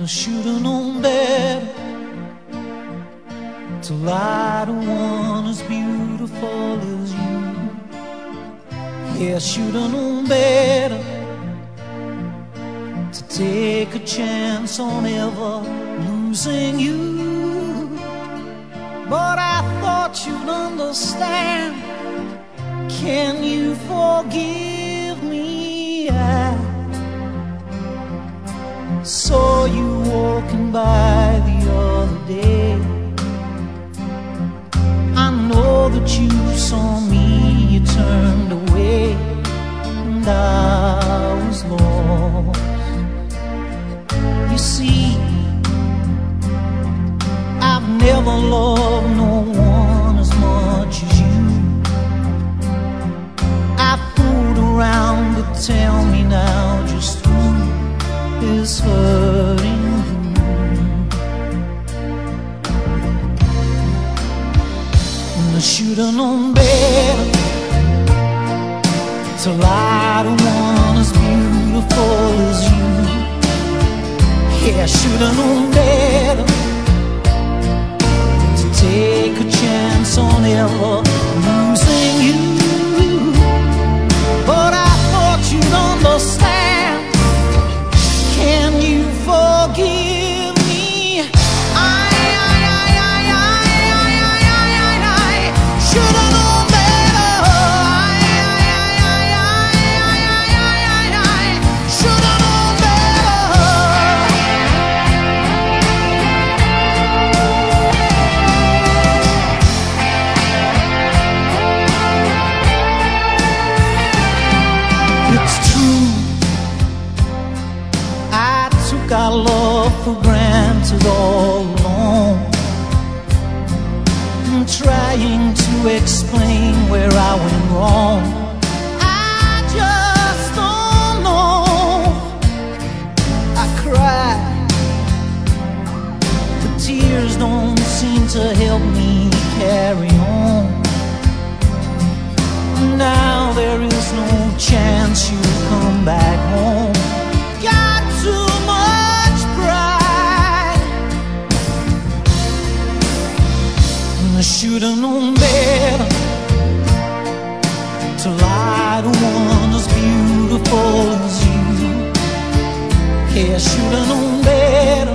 should've known better to lie to one as beautiful as you. Yeah, I should've known better to take a chance on ever losing you. But I thought you'd understand. Can you forgive me? I saw you walking by the other day. I know that you saw me, you turned away, and I was lost. You see, I've never loved no one as much as you. I fooled around, but tell me now just who is hurting you. And I should've known better to lie to one as beautiful as you. Yeah, I should've known better to take a chance on ever losing you. But I thought you'd understand. Can you forgive me? I should've known better. Should've known better. It's true, I took our love for granted all along. I'm trying to explain where I went wrong. I just don't know. I cry, the tears don't seem to help me carry on. Now there is no chance you'll come back home. Got too much pride, and I should've known better to lie to one as beautiful as you. Yeah, I should've known better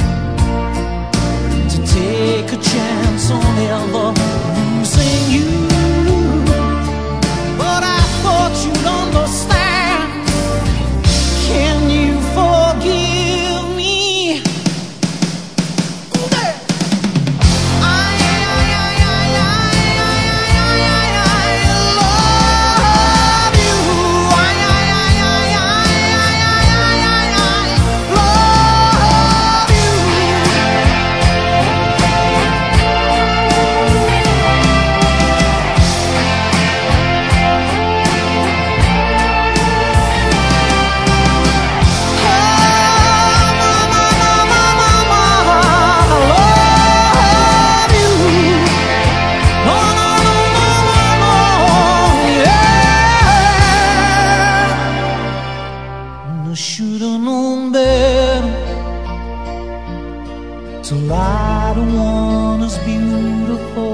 to take a chance on ever losing you. But I thought you'd understand. Can you forgive me? I should've known better to lie to one as beautiful